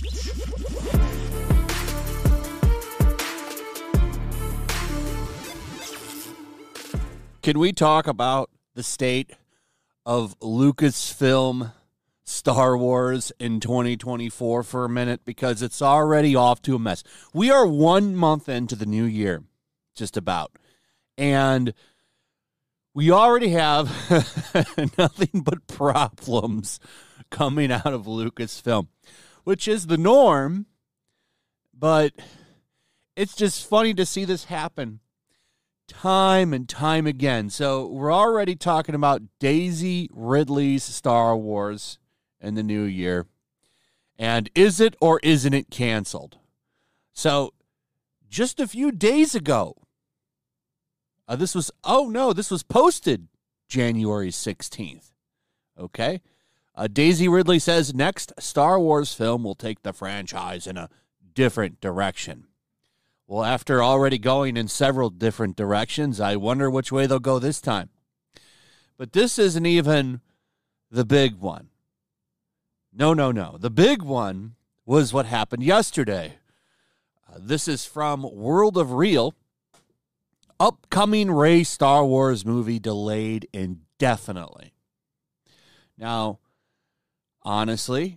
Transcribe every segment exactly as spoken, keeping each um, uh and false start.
Can we talk about the state of Lucasfilm Star Wars in twenty twenty-four for a minute? Because it's already off to a mess. We are one month into the new year, just about. And we already have nothing but problems coming out of Lucasfilm, which is the norm. But it's just funny to see this happen time and time again. So we're already talking about Daisy Ridley's Star Wars in the new year. And is it or isn't it canceled? So just a few days ago, uh, this was, oh no, this was posted January sixteenth. Okay. Uh, Daisy Ridley says next Star Wars film will take the franchise in a different direction. Well, after already going in several different directions, I wonder which way they'll go this time. But this isn't even the big one. No, no, no. The big one was what happened yesterday. Uh, this is from World of Real. Upcoming Rey Star Wars movie delayed indefinitely. Now, honestly,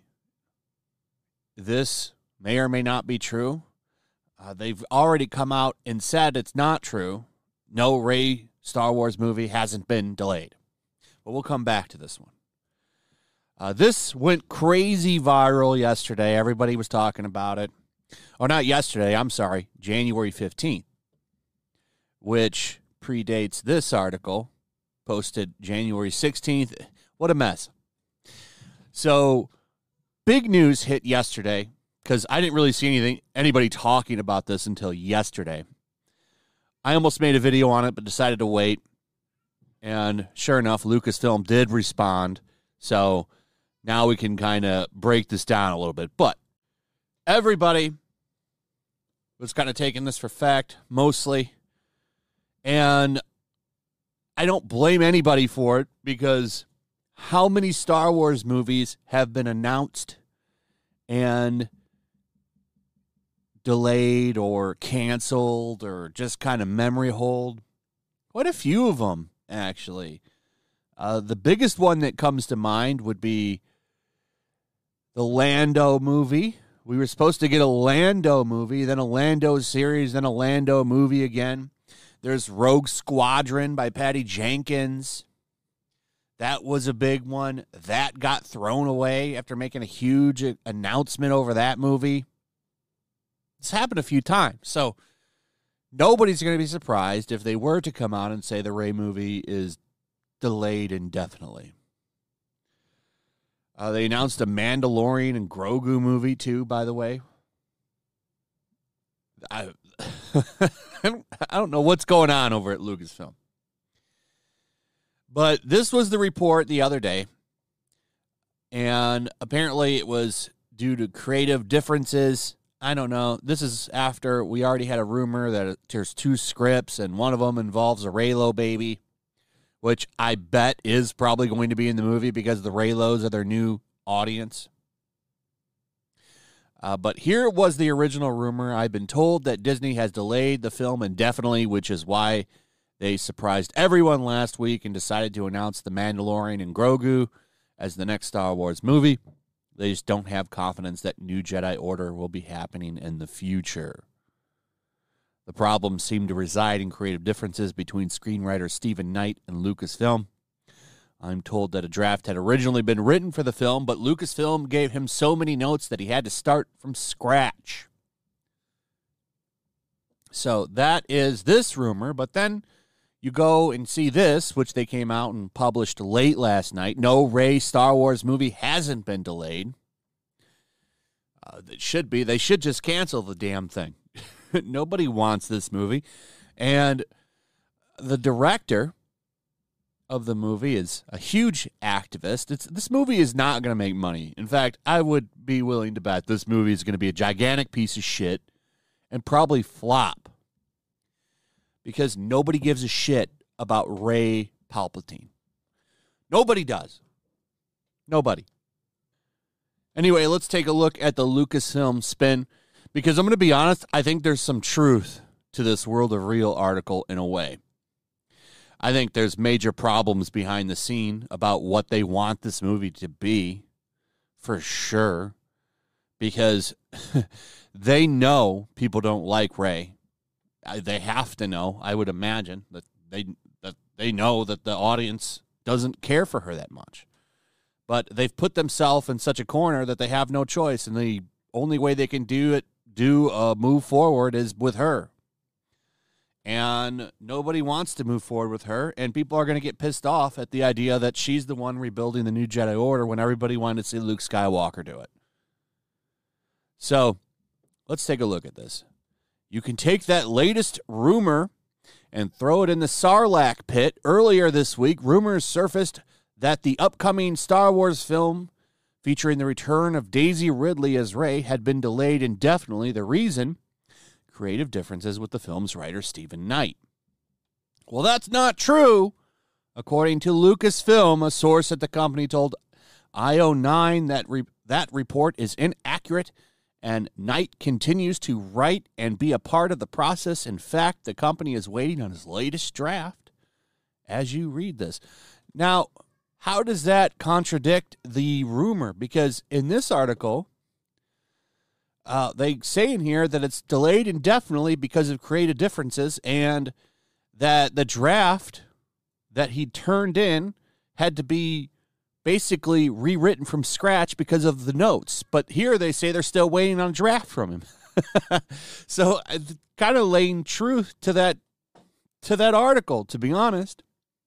this may or may not be true. Uh, they've already come out and said it's not true. No Rey Star Wars movie hasn't been delayed. But we'll come back to this one. Uh, this went crazy viral yesterday. Everybody was talking about it. Oh, not yesterday. I'm sorry. January fifteenth, which predates this article, posted January sixteenth. What a mess. So, big news hit yesterday, because I didn't really see anything, anybody talking about this until yesterday. I almost made a video on it, but decided to wait. And sure enough, Lucasfilm did respond. So now we can kind of break this down a little bit. But everybody was kind of taking this for fact, mostly. And I don't blame anybody for it, because how many Star Wars movies have been announced and delayed or canceled or just kind of memory hold? Quite a few of them, actually. Uh, the biggest one that comes to mind would be the Lando movie. We were supposed to get a Lando movie, then a Lando series, then a Lando movie again. There's Rogue Squadron by Patty Jenkins. That was a big one. That got thrown away after making a huge announcement over that movie. It's happened a few times. So nobody's going to be surprised if they were to come out and say the Rey movie is delayed indefinitely. Uh, they announced a Mandalorian and Grogu movie, too, by the way. I, I, don't, I don't know what's going on over at Lucasfilm. But this was the report the other day. And apparently it was due to creative differences. I don't know. This is after we already had a rumor that there's two scripts and one of them involves a Reylo baby, which I bet is probably going to be in the movie because the Reylos are their new audience. Uh, but here was the original rumor. I've been told that Disney has delayed the film indefinitely, which is why they surprised everyone last week and decided to announce The Mandalorian and Grogu as the next Star Wars movie. They just don't have confidence that New Jedi Order will be happening in the future. The problems seem to reside in creative differences between screenwriter Stephen Knight and Lucasfilm. I'm told that a draft had originally been written for the film, but Lucasfilm gave him so many notes that he had to start from scratch. So that is this rumor, but then you go and see this, which they came out and published late last night. No Rey Star Wars movie hasn't been delayed. Uh, it should be. They should just cancel the damn thing. Nobody wants this movie. And the director of the movie is a huge activist. It's, this movie is not going to make money. In fact, I would be willing to bet this movie is going to be a gigantic piece of shit and probably flop. Because nobody gives a shit about Rey Palpatine. Nobody does. Nobody. Anyway, let's take a look at the Lucasfilm spin, because I'm going to be honest, I think there's some truth to this World of Real article in a way. I think there's major problems behind the scene about what they want this movie to be, for sure, because they know people don't like Rey. They have to know, I would imagine, that they that they know that the audience doesn't care for her that much. But they've put themselves in such a corner that they have no choice, and the only way they can do it, do a move forward, is with her. And nobody wants to move forward with her, and people are going to get pissed off at the idea that she's the one rebuilding the new Jedi Order when everybody wanted to see Luke Skywalker do it. So, let's take a look at this. You can take that latest rumor and throw it in the Sarlacc pit. Earlier this week, rumors surfaced that the upcoming Star Wars film featuring the return of Daisy Ridley as Rey had been delayed indefinitely. The reason? Creative differences with the film's writer, Stephen Knight. Well, that's not true. According to Lucasfilm, a source at the company told I O nine that re- that report is inaccurate, and Knight continues to write and be a part of the process. In fact, the company is waiting on his latest draft as you read this. Now, how does that contradict the rumor? Because in this article, uh, they say in here that it's delayed indefinitely because of creative differences, and that the draft that he turned in had to be basically rewritten from scratch because of the notes. But here they say they're still waiting on a draft from him. So kind of laying truth to that to that article, to be honest.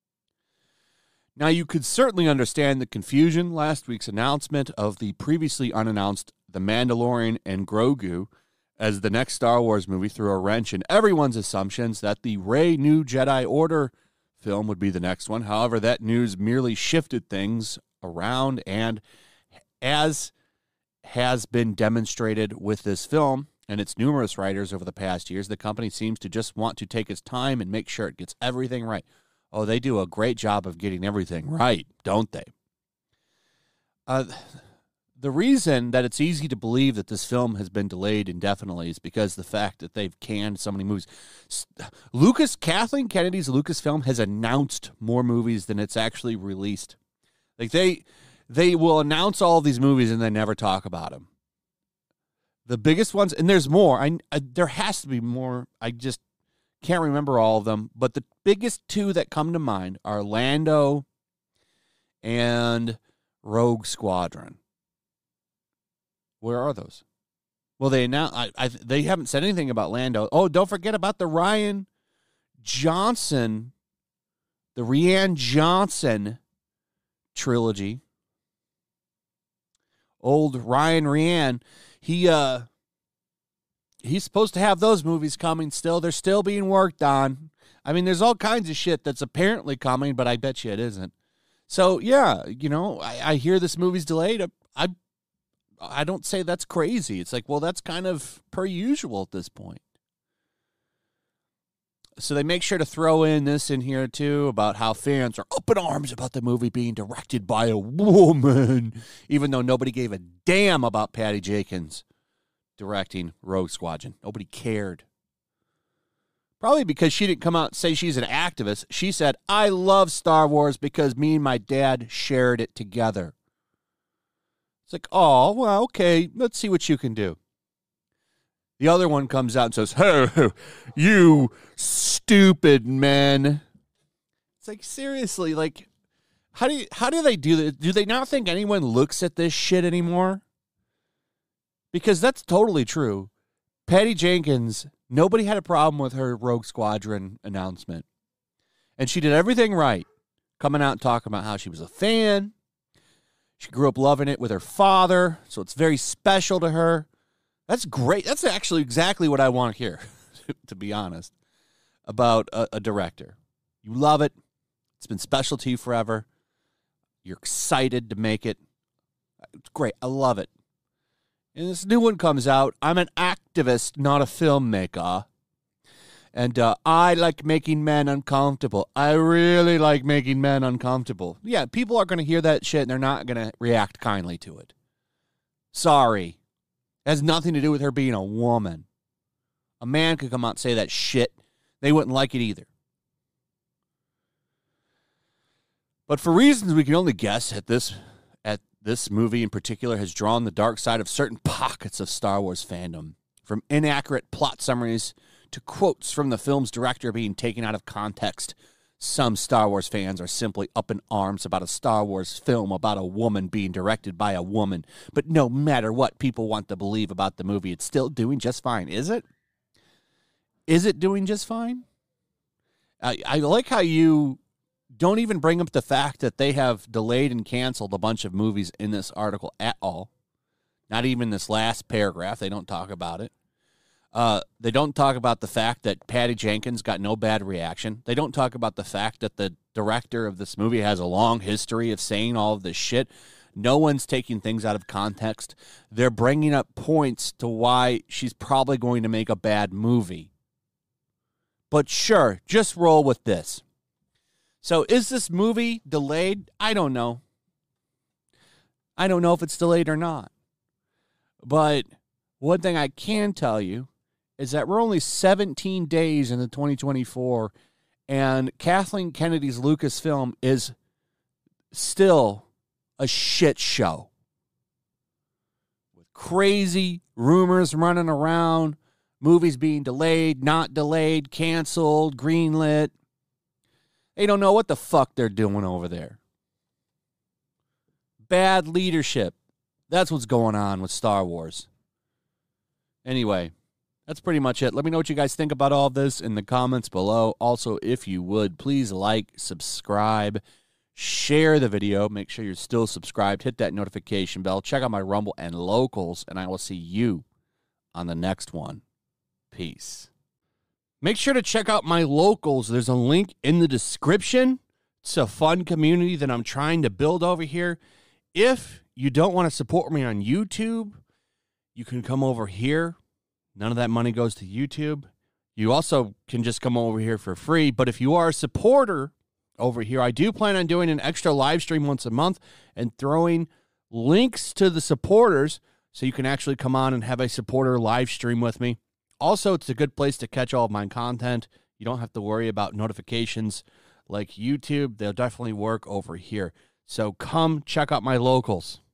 Now, you could certainly understand the confusion last week's announcement of the previously unannounced The Mandalorian and Grogu as the next Star Wars movie threw a wrench in everyone's assumptions that the Rey New Jedi Order film would be the next one. However, that news merely shifted things around, and as has been demonstrated with this film and its numerous writers over the past years, the company seems to just want to take its time and make sure it gets everything right. Oh, they do a great job of getting everything right, don't they? Uh, the reason that it's easy to believe that this film has been delayed indefinitely is because the fact that they've canned so many movies. Lucas, Kathleen Kennedy's Lucasfilm has announced more movies than it's actually released. Like they, they will announce all of these movies and they never talk about them. The biggest ones, and there's more. I, I there has to be more. I just can't remember all of them, but the biggest two that come to mind are Lando and Rogue Squadron. Where are those? Well, they announced, I, I, they haven't said anything about Lando. Oh, don't forget about the Rian Johnson, the Rian Johnson trilogy. Old Ryan Rian, he uh, he's supposed to have those movies coming still. They're still being worked on. I mean, there's all kinds of shit that's apparently coming, but I bet you it isn't. So, yeah, you know, I, I hear this movie's delayed. I, I I don't say that's crazy. It's like, well, that's kind of per usual at this point. So they make sure to throw in this in here, too, about how fans are up in arms about the movie being directed by a woman, even though nobody gave a damn about Patty Jenkins directing Rogue Squadron. Nobody cared. Probably because she didn't come out and say she's an activist. She said, I love Star Wars because me and my dad shared it together. It's like, oh, well, okay, let's see what you can do. The other one comes out and says, hey, you stupid men. It's like, seriously, like, how do you, how do they do this? Do they not think anyone looks at this shit anymore? Because that's totally true. Patty Jenkins, nobody had a problem with her Rogue Squadron announcement. And she did everything right, coming out and talking about how she was a fan. She grew up loving it with her father, so it's very special to her. That's great. That's actually exactly what I want to hear, to be honest, about a, a director. You love it. It's been special to you forever. You're excited to make it. It's great. I love it. And this new one comes out. I'm an activist, not a filmmaker. And uh, I like making men uncomfortable. I really like making men uncomfortable. Yeah, people are going to hear that shit and they're not going to react kindly to it. Sorry. It has nothing to do with her being a woman. A man could come out and say that shit. They wouldn't like it either. But for reasons we can only guess at this at this movie in particular has drawn the dark side of certain pockets of Star Wars fandom. From inaccurate plot summaries to quotes from the film's director being taken out of context, some Star Wars fans are simply up in arms about a Star Wars film about a woman being directed by a woman. But no matter what people want to believe about the movie, it's still doing just fine, is it? Is it doing just fine? I, I like how you don't even bring up the fact that they have delayed and canceled a bunch of movies in this article at all. Not even this last paragraph. They don't talk about it. Uh, they don't talk about the fact that Patty Jenkins got no bad reaction. They don't talk about the fact that the director of this movie has a long history of saying all of this shit. No one's taking things out of context. They're bringing up points to why she's probably going to make a bad movie. But sure, just roll with this. So is this movie delayed? I don't know. I don't know if it's delayed or not. But one thing I can tell you is that we're only seventeen days into twenty twenty-four, and Kathleen Kennedy's Lucasfilm is still a shit show. With crazy rumors running around, movies being delayed, not delayed, canceled, greenlit. They don't know what the fuck they're doing over there. Bad leadership. That's what's going on with Star Wars. Anyway, that's pretty much it. Let me know what you guys think about all of this in the comments below. Also, if you would, please like, subscribe, share the video. Make sure you're still subscribed. Hit that notification bell. Check out my Rumble and Locals, and I will see you on the next one. Peace. Make sure to check out my Locals. There's a link in the description. It's a fun community that I'm trying to build over here. If you don't want to support me on YouTube, you can come over here. None of that money goes to YouTube. You also can just come over here for free. But if you are a supporter over here, I do plan on doing an extra live stream once a month and throwing links to the supporters so you can actually come on and have a supporter live stream with me. Also, it's a good place to catch all of my content. You don't have to worry about notifications like YouTube. They'll definitely work over here. So come check out my Locals.